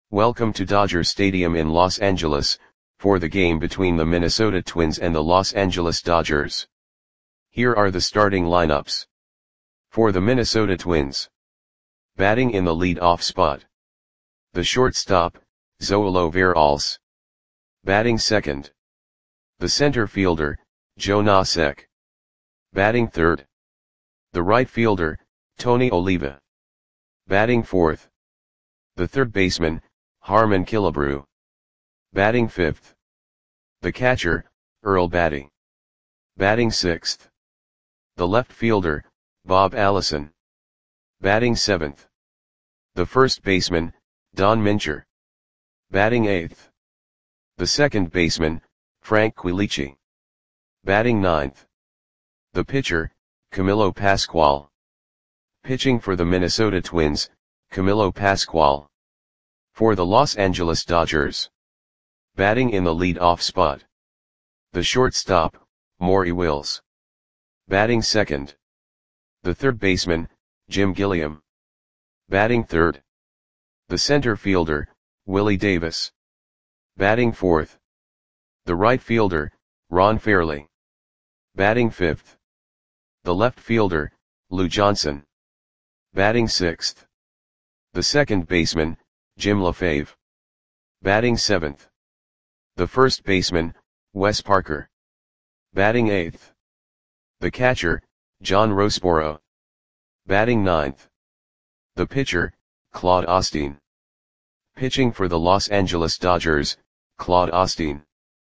Welcome to Dodger Stadium in Los Angeles, for the game between the Minnesota Twins and the Los Angeles Dodgers. Here are the starting lineups. For the Minnesota Twins. Batting in the lead-off spot. The shortstop, Zoilo Veralce. Batting second. The center fielder, Joe Nosek. Batting third. The right fielder, Tony Oliva. Batting fourth. The third baseman, Harmon Killebrew. Batting fifth. The catcher, Earl Battey. Batting sixth. The left fielder, Bob Allison. Batting seventh. The first baseman, Don Mincher. Batting eighth. The second baseman, Frank Quilici. Batting ninth. The pitcher, Camilo Pascual. Pitching for the Minnesota Twins, Camilo Pascual. For the Los Angeles Dodgers. Batting in the lead-off spot. The shortstop, Maury Wills. Batting second. The third baseman, Jim Gilliam. Batting third. The center fielder, Willie Davis. Batting fourth. The right fielder, Ron Fairly. Batting fifth. The left fielder, Lou Johnson. Batting sixth. The second baseman, Jim LaFave. Batting seventh. The first baseman, Wes Parker. Batting eighth. The catcher, John Roseboro. Batting ninth. The pitcher, Claude Osteen. Pitching for the Los Angeles Dodgers, Claude Osteen.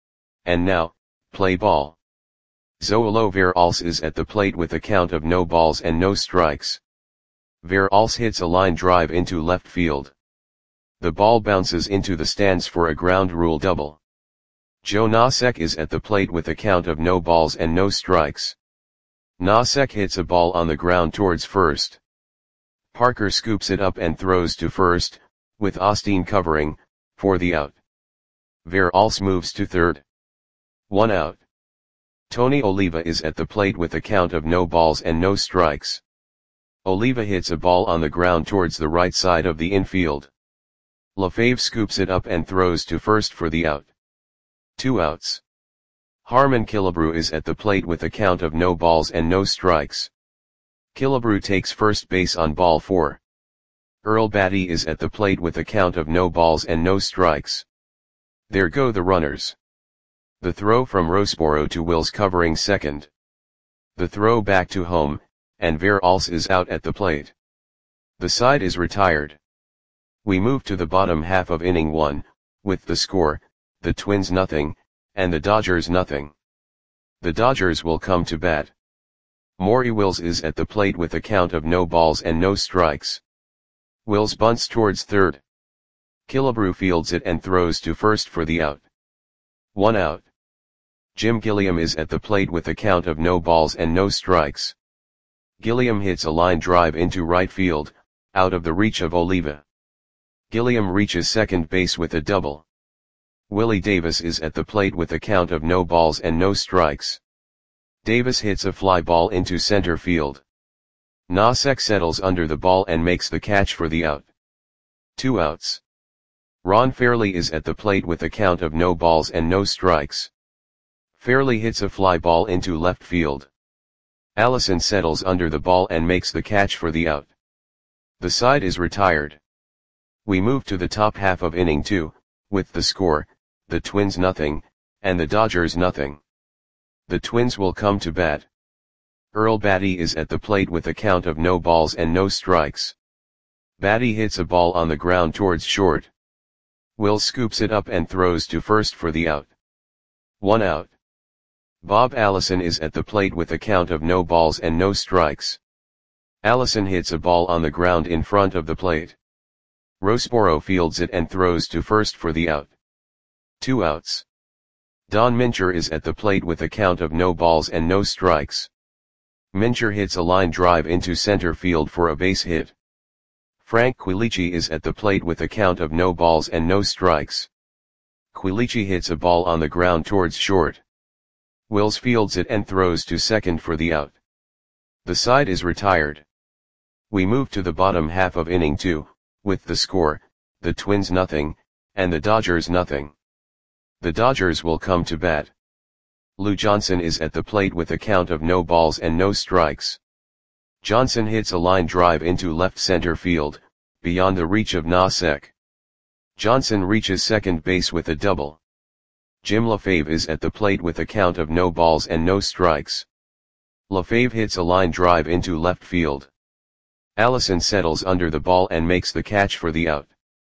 And now, play ball. Zoilo Veralce is at the plate with a count of no balls and no strikes. Veralce hits a line drive into left field. The ball bounces into the stands for a ground rule double. Joe Nosek is at the plate with a count of no balls and no strikes. Nosek hits a ball on the ground towards first. Parker scoops it up and throws to first, with Osteen covering, for the out. Veralce moves to third. 1 out. Tony Oliva is at the plate with a count of no balls and no strikes. Oliva hits a ball on the ground towards the right side of the infield. LaFave scoops it up and throws to first for the out. 2 outs. Harmon Killebrew is at the plate with a count of no balls and no strikes. Killebrew takes first base on ball 4. Earl Battey is at the plate with a count of no balls and no strikes. There go the runners. The throw from Roseboro to Wills covering second. The throw back to home, and Veralce is out at the plate. The side is retired. We move to the bottom half of inning 1, with the score, the Twins nothing, and the Dodgers nothing. The Dodgers will come to bat. Maury Wills is at the plate with a count of no balls and no strikes. Wills bunts towards third. Killebrew fields it and throws to first for the out. 1 out. Jim Gilliam is at the plate with a count of no balls and no strikes. Gilliam hits a line drive into right field, out of the reach of Oliva. Gilliam reaches second base with a double. Willie Davis is at the plate with a count of no balls and no strikes. Davis hits a fly ball into center field. Nosek settles under the ball and makes the catch for the out. 2 outs. Ron Fairly is at the plate with a count of no balls and no strikes. Fairly hits a fly ball into left field. Allison settles under the ball and makes the catch for the out. The side is retired. We move to the top half of inning 2, with the score, the Twins nothing, and the Dodgers nothing. The Twins will come to bat. Earl Battey is at the plate with a count of no balls and no strikes. Battey hits a ball on the ground towards short. Wills scoops it up and throws to first for the out. 1 out. Bob Allison is at the plate with a count of no balls and no strikes. Allison hits a ball on the ground in front of the plate. Roseboro fields it and throws to first for the out. 2 outs. Don Mincher is at the plate with a count of no balls and no strikes. Mincher hits a line drive into center field for a base hit. Frank Quilici is at the plate with a count of no balls and no strikes. Quilici hits a ball on the ground towards short. Wills fields it and throws to second for the out. The side is retired. We move to the bottom half of inning 2, with the score, the Twins nothing, and the Dodgers nothing. The Dodgers will come to bat. Lou Johnson is at the plate with a count of no balls and no strikes. Johnson hits a line drive into left center field, beyond the reach of Nosek. Johnson reaches second base with a double. Jim LaFave is at the plate with a count of no balls and no strikes. LaFave hits a line drive into left field. Allison settles under the ball and makes the catch for the out.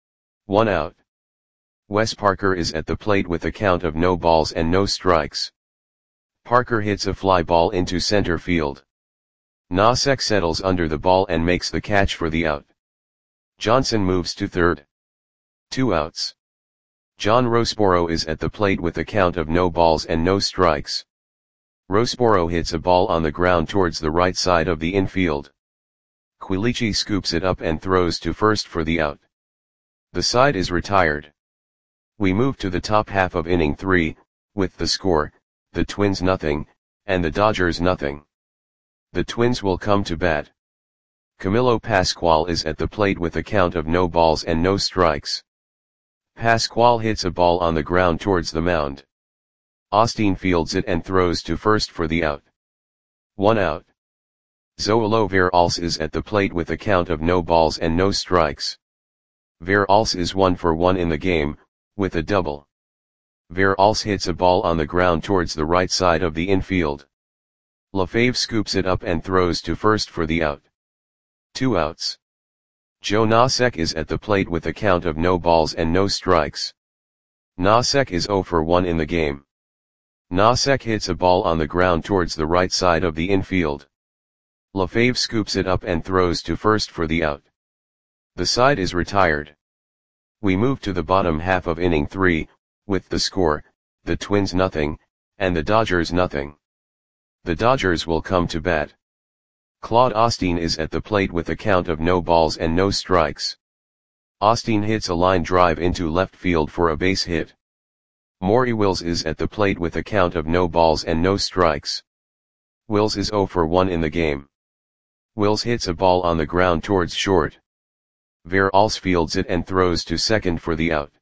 1 out. Wes Parker is at the plate with a count of no balls and no strikes. Parker hits a fly ball into center field. Nosek settles under the ball and makes the catch for the out. Johnson moves to third. 2 outs. John Roseboro is at the plate with a count of no balls and no strikes. Roseboro hits a ball on the ground towards the right side of the infield. Quilici scoops it up and throws to first for the out. The side is retired. We move to the top half of inning 3, with the score, the Twins nothing, and the Dodgers nothing. The Twins will come to bat. Camilo Pascual is at the plate with a count of no balls and no strikes. Pascual hits a ball on the ground towards the mound. Osteen fields it and throws to first for the out. 1 out. Zoilo Veralce is at the plate with a count of no balls and no strikes. Veralce is 1 for 1 in the game, with a double. Veralce hits a ball on the ground towards the right side of the infield. LaFave scoops it up and throws to first for the out. 2 outs. Joe Nosek is at the plate with a count of no balls and no strikes. Nosek is 0 for 1 in the game. Nosek hits a ball on the ground towards the right side of the infield. LaFave scoops it up and throws to first for the out. The side is retired. We move to the bottom half of inning 3, with the score, the Twins nothing, and the Dodgers nothing. The Dodgers will come to bat. Claude Osteen is at the plate with a count of no balls and no strikes. Osteen hits a line drive into left field for a base hit. Maury Wills is at the plate with a count of no balls and no strikes. Wills is 0 for 1 in the game. Wills hits a ball on the ground towards short. Veralce fields it and throws to second for the out.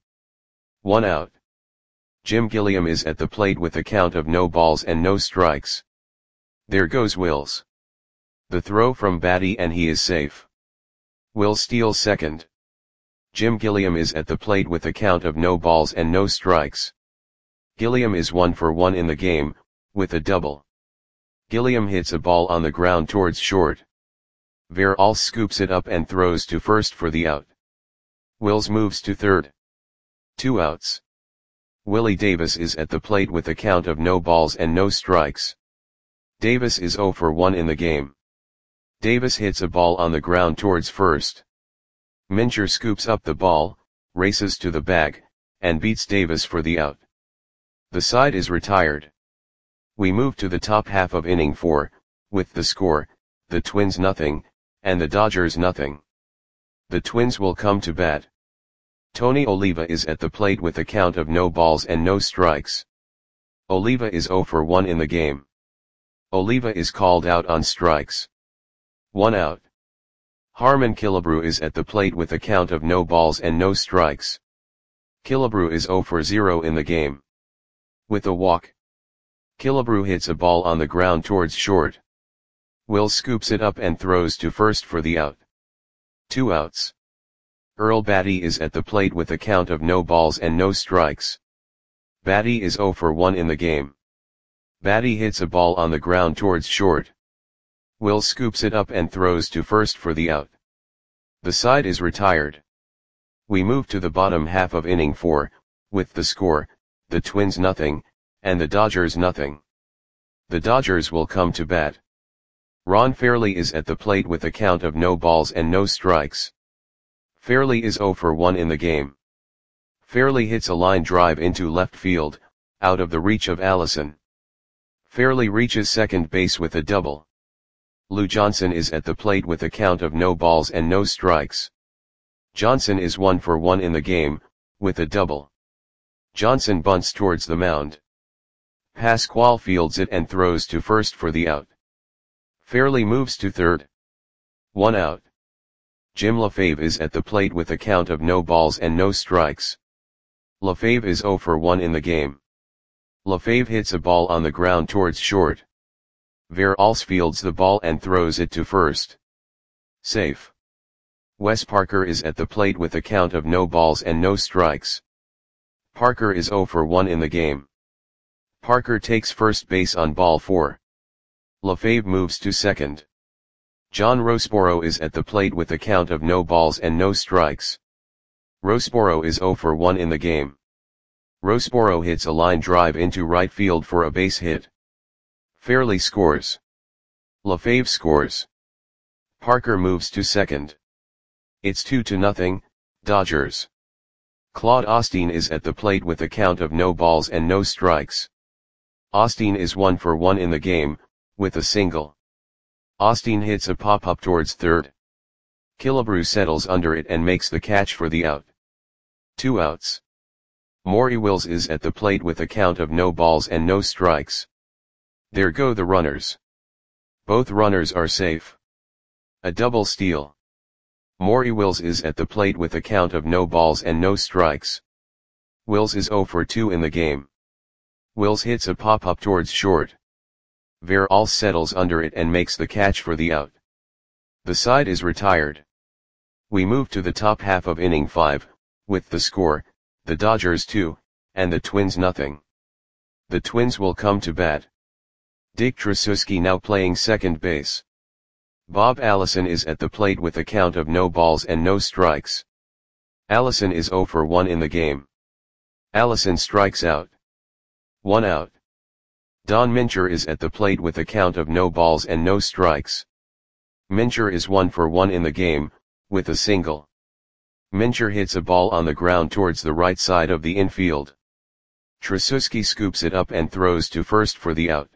1 out. Jim Gilliam is at the plate with a count of no balls and no strikes. There goes Wills. The throw from Batty and he is safe. Wills steals second. Jim Gilliam is at the plate with a count of no balls and no strikes. Gilliam is 1 for 1 in the game, with a double. Gilliam hits a ball on the ground towards short. Veralce scoops it up and throws to first for the out. Wills moves to third. 2 outs. Willie Davis is at the plate with a count of no balls and no strikes. Davis is 0 for 1 in the game. Davis hits a ball on the ground towards first. Mincher scoops up the ball, races to the bag, and beats Davis for the out. The side is retired. We move to the top half of inning 4, with the score, the Twins nothing, and the Dodgers nothing. The Twins will come to bat. Tony Oliva is at the plate with a count of no balls and no strikes. Oliva is 0 for 1 in the game. Oliva is called out on strikes. 1 out. Harmon Killebrew is at the plate with a count of no balls and no strikes. Killebrew is 0 for 0 in the game. With a walk. Killebrew hits a ball on the ground towards short. Wills scoops it up and throws to first for the out. 2 outs. Earl Batty is at the plate with a count of no balls and no strikes. Batty is 0 for 1 in the game. Batty hits a ball on the ground towards short. Wills scoops it up and throws to first for the out. The side is retired. We move to the bottom half of inning 4, with the score, the Twins nothing, and the Dodgers nothing. The Dodgers will come to bat. Ron Fairly is at the plate with a count of no balls and no strikes. Fairly is 0 for 1 in the game. Fairly hits a line drive into left field, out of the reach of Allison. Fairly reaches second base with a double. Lou Johnson is at the plate with a count of no balls and no strikes. Johnson is 1 for 1 in the game, with a double. Johnson bunts towards the mound. Pascual fields it and throws to first for the out. Fairly moves to third. 1 out. Jim LaFave is at the plate with a count of no balls and no strikes. LaFave is 0 for 1 in the game. LaFave hits a ball on the ground towards short. Veralls fields the ball and throws it to first. Safe. Wes Parker is at the plate with a count of no balls and no strikes. Parker is 0 for 1 in the game. Parker takes first base on ball 4. LaFave moves to second. John Roseboro is at the plate with a count of no balls and no strikes. Roseboro is 0 for 1 in the game. Roseboro hits a line drive into right field for a base hit. Fairley scores. LaFave scores. Parker moves to second. It's 2-0, Dodgers. Claude Osteen is at the plate with a count of no balls and no strikes. Osteen is 1 for 1 in the game, with a single. Osteen hits a pop-up towards third. Killebrew settles under it and makes the catch for the out. 2 outs. Maury Wills is at the plate with a count of no balls and no strikes. There go the runners. Both runners are safe. A double steal. Maury Wills is at the plate with a count of no balls and no strikes. Wills is 0 for 2 in the game. Wills hits a pop-up towards short. Veralls settles under it and makes the catch for the out. The side is retired. We move to the top half of inning 5, with the score, the Dodgers 2, and the Twins nothing. The Twins will come to bat. Dick Tracewski now playing second base. Bob Allison is at the plate with a count of no balls and no strikes. Allison is 0 for 1 in the game. Allison strikes out. 1 out. Don Mincher is at the plate with a count of no balls and no strikes. Mincher is 1 for 1 in the game, with a single. Mincher hits a ball on the ground towards the right side of the infield. Tracewski scoops it up and throws to first for the out.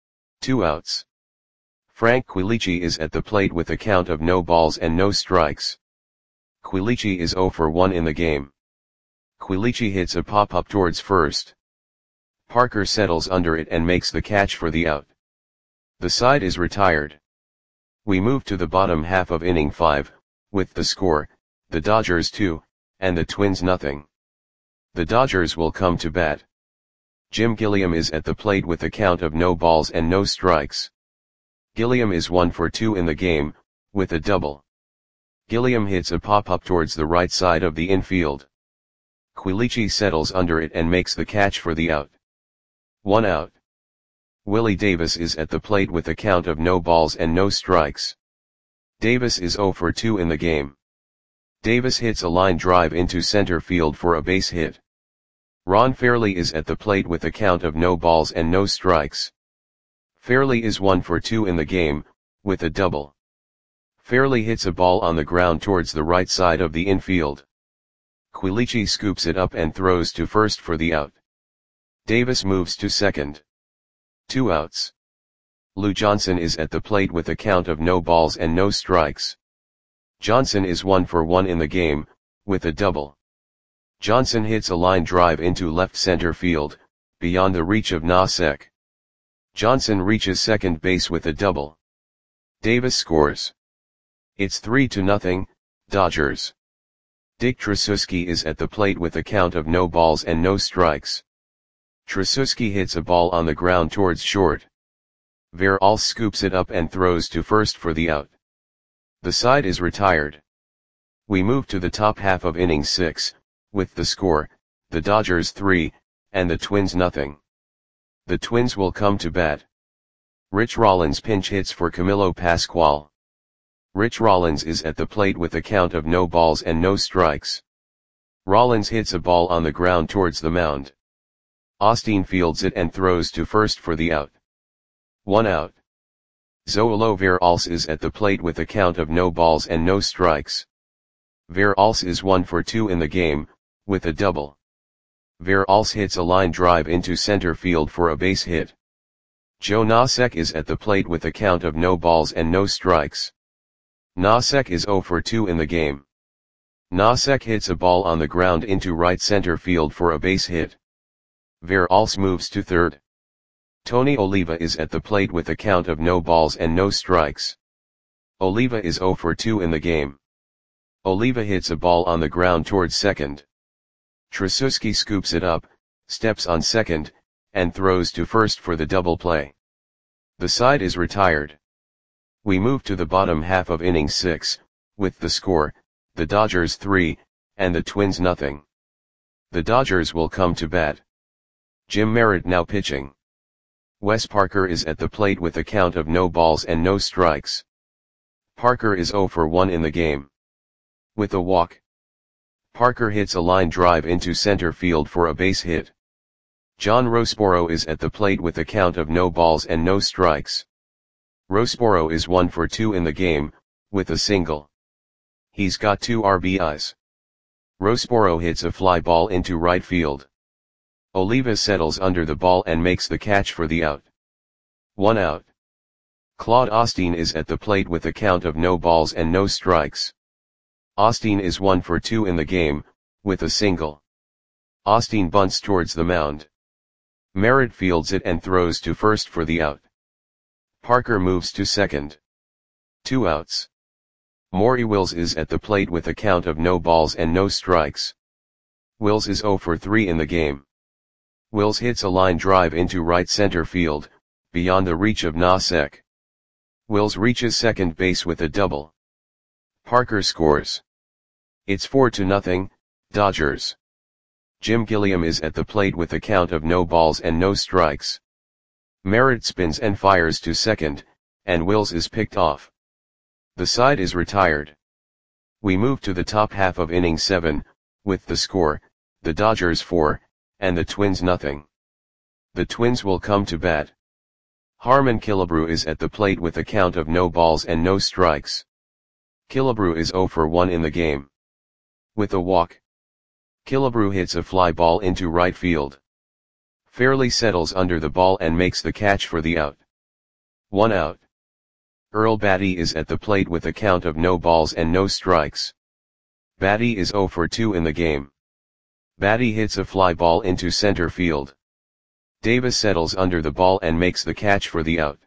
2 outs. Frank Quilici is at the plate with a count of no balls and no strikes. Quilici is 0 for 1 in the game. Quilici hits a pop-up towards first. Parker settles under it and makes the catch for the out. The side is retired. We move to the bottom half of inning 5, with the score, the Dodgers 2, and the Twins nothing. The Dodgers will come to bat. Jim Gilliam is at the plate with a count of no balls and no strikes. Gilliam is 1 for 2 in the game, with a double. Gilliam hits a pop-up towards the right side of the infield. Quilici settles under it and makes the catch for the out. 1 out. Willie Davis is at the plate with a count of no balls and no strikes. Davis is 0 for 2 in the game. Davis hits a line drive into center field for a base hit. Ron Fairly is at the plate with a count of no balls and no strikes. Fairly is 1 for 2 in the game, with a double. Fairly hits a ball on the ground towards the right side of the infield. Quilici scoops it up and throws to first for the out. Davis moves to second. 2 outs. Lou Johnson is at the plate with a count of no balls and no strikes. Johnson is 1 for 1 in the game, with a double. Johnson hits a line drive into left center field, beyond the reach of Nosek. Johnson reaches second base with a double. Davis scores. It's 3-0, Dodgers. Dick Tracewski is at the plate with a count of no balls and no strikes. Tracewski hits a ball on the ground towards short. Veralls scoops it up and throws to first for the out. The side is retired. We move to the top half of inning 6, with the score, the Dodgers 3, and the Twins nothing. The Twins will come to bat. Rich Rollins pinch hits for Camilo Pascual. Rich Rollins is at the plate with a count of no balls and no strikes. Rollins hits a ball on the ground towards the mound. Osteen fields it and throws to first for the out. 1 out. Zoilo Veralls is at the plate with a count of no balls and no strikes. Veralls is 1 for 2 in the game, with a double. Veralls hits a line drive into center field for a base hit. Joe Nosek is at the plate with a count of no balls and no strikes. Nosek is 0 for 2 in the game. Nosek hits a ball on the ground into right center field for a base hit. Veralls moves to third. Tony Oliva is at the plate with a count of no balls and no strikes. Oliva is 0 for 2 in the game. Oliva hits a ball on the ground towards second. Trasuski scoops it up, steps on second, and throws to first for the double play. The side is retired. We move to the bottom half of inning 6, with the score, the Dodgers 3, and the Twins nothing. The Dodgers will come to bat. Jim Merritt now pitching. Wes Parker is at the plate with a count of no balls and no strikes. Parker is 0 for 1 in the game. With a walk, Parker hits a line drive into center field for a base hit. John Rossboro is at the plate with a count of no balls and no strikes. Rossboro is 1 for 2 in the game, with a single. He's got 2 RBIs. Rossboro hits a fly ball into right field. Oliva settles under the ball and makes the catch for the out. 1 out. Claude Osteen is at the plate with a count of no balls and no strikes. Osteen is 1 for 2 in the game, with a single. Osteen bunts towards the mound. Merritt fields it and throws to first for the out. Parker moves to second. 2 outs. Maury Wills is at the plate with a count of no balls and no strikes. Wills is 0 for 3 in the game. Wills hits a line drive into right center field, beyond the reach of Nosek. Wills reaches second base with a double. Parker scores. It's 4-0, Dodgers. Jim Gilliam is at the plate with a count of no balls and no strikes. Merritt spins and fires to second, and Wills is picked off. The side is retired. We move to the top half of inning 7, with the score, the Dodgers 4, and the Twins nothing. The Twins will come to bat. Harmon Killebrew is at the plate with a count of no balls and no strikes. Killebrew is 0 for 1 in the game. With a walk, Killebrew hits a fly ball into right field. Fairley settles under the ball and makes the catch for the out. 1 out. Earl Batty is at the plate with a count of no balls and no strikes. Batty is 0 for 2 in the game. Batty hits a fly ball into center field. Davis settles under the ball and makes the catch for the out.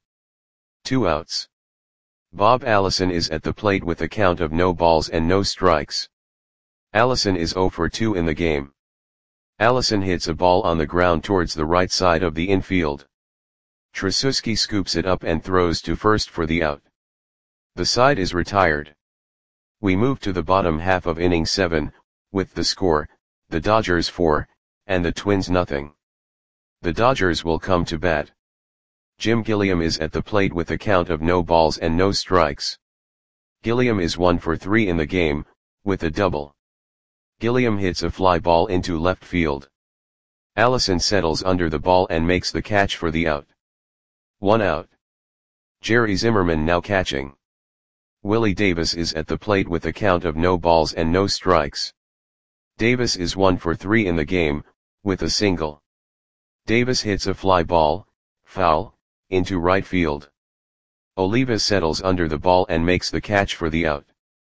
2 outs. Bob Allison is at the plate with a count of no balls and no strikes. Allison is 0 for 2 in the game. Allison hits a ball on the ground towards the right side of the infield. Trasuski scoops it up and throws to first for the out. The side is retired. We move to the bottom half of inning 7, with the score, the Dodgers 4, and the Twins nothing. The Dodgers will come to bat. Jim Gilliam is at the plate with a count of no balls and no strikes. Gilliam is 1 for 3 in the game, with a double. Gilliam hits a fly ball into left field. Allison settles under the ball and makes the catch for the out. 1 out. Jerry Zimmerman now catching. Willie Davis is at the plate with a count of no balls and no strikes. Davis is 1 for 3 in the game, with a single. Davis hits a fly ball, foul, into right field. Oliva settles under the ball and makes the catch for the out.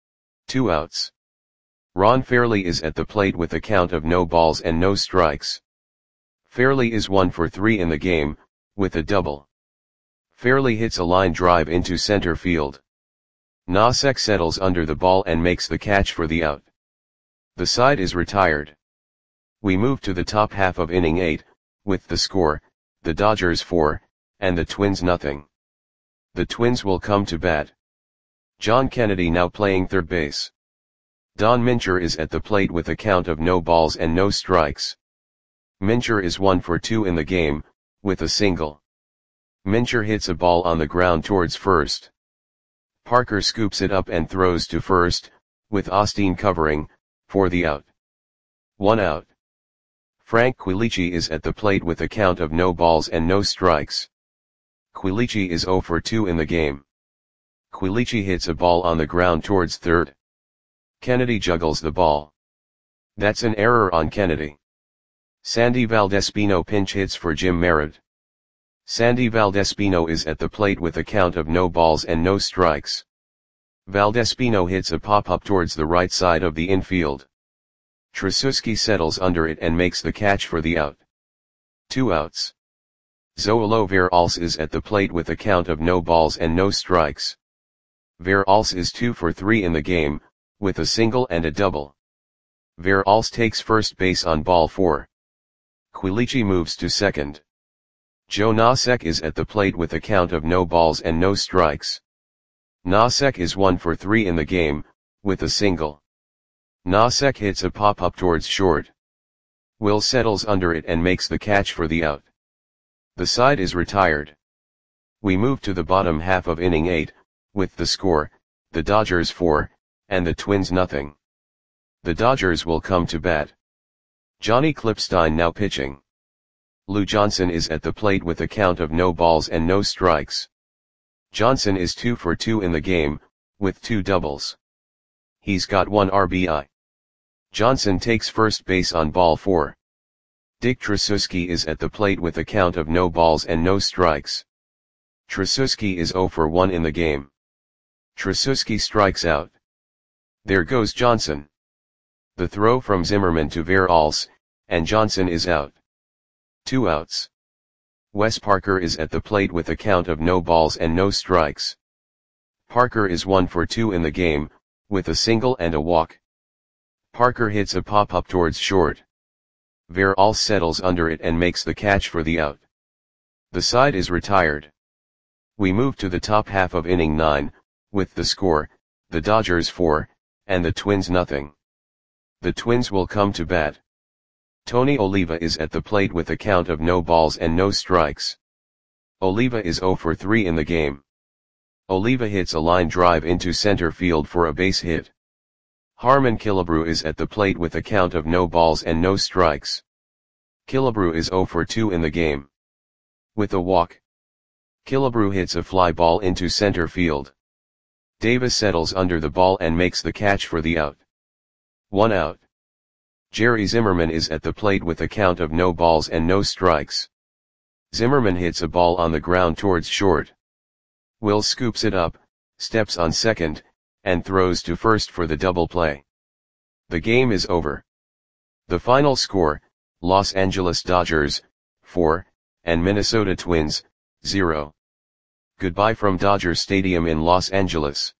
2 outs. Ron Fairley is at the plate with a count of no balls and no strikes. Fairley is 1 for 3 in the game, with a double. Fairley hits a line drive into center field. Nosek settles under the ball and makes the catch for the out. The side is retired. We move to the top half of inning 8, with the score, the Dodgers 4, and the Twins nothing. The Twins will come to bat. John Kennedy now playing third base. Don Mincher is at the plate with a count of no balls and no strikes. Mincher is 1 for 2 in the game, with a single. Mincher hits a ball on the ground towards first. Parker scoops it up and throws to first, with Osteen covering, for the out. 1 out. Frank Quilici is at the plate with a count of no balls and no strikes. Quilici is 0 for 2 in the game. Quilici hits a ball on the ground towards third. Kennedy juggles the ball. That's an error on Kennedy. Sandy Valdespino pinch hits for Jim Merritt. Sandy Valdespino is at the plate with a count of no balls and no strikes. Valdespino hits a pop-up towards the right side of the infield. Trasuski settles under it and makes the catch for the out. 2 outs. Zoilo Veralce is at the plate with a count of no balls and no strikes. Veralce is 2 for 3 in the game, with a single and a double. Veralls takes first base on ball 4. Quilici moves to second. Joe Nosek is at the plate with a count of no balls and no strikes. Nosek is 1 for 3 in the game, with a single. Nosek hits a pop-up towards short. Will settles under it and makes the catch for the out. The side is retired. We move to the bottom half of inning 8, with the score, the Dodgers 4, and the Twins nothing. The Dodgers will come to bat. Johnny Klippstein now pitching. Lou Johnson is at the plate with a count of no balls and no strikes. Johnson is 2 for 2 in the game, with 2 doubles. He's got 1 RBI. Johnson takes first base on ball 4. Dick Tracewski is at the plate with a count of no balls and no strikes. Tracewski is 0 for 1 in the game. Tracewski strikes out. There goes Johnson. The throw from Zimmerman to Veralls, and Johnson is out. 2 outs. Wes Parker is at the plate with a count of no balls and no strikes. Parker is 1 for 2 in the game, with a single and a walk. Parker hits a pop-up towards short. Veralls settles under it and makes the catch for the out. The side is retired. We move to the top half of inning 9, with the score, the Dodgers 4, and the Twins nothing. The Twins will come to bat. Tony Oliva is at the plate with a count of no balls and no strikes. Oliva is 0 for 3 in the game. Oliva hits a line drive into center field for a base hit. Harmon Killebrew is at the plate with a count of no balls and no strikes. Killebrew is 0 for 2 in the game. With a walk. Killebrew hits a fly ball into center field. Davis settles under the ball and makes the catch for the out. 1 out. Jerry Zimmerman is at the plate with a count of no balls and no strikes. Zimmerman hits a ball on the ground towards short. Will scoops it up, steps on second, and throws to first for the double play. The game is over. The final score, Los Angeles Dodgers, 4, and Minnesota Twins, 0. Goodbye from Dodger Stadium in Los Angeles.